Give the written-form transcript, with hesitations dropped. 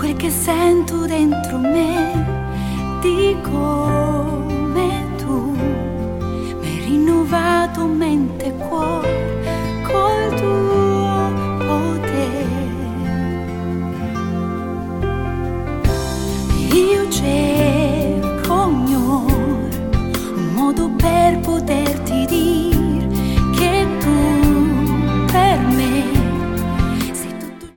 quel che sento dentro me, di come tu mi hai rinnovato mente e cuore.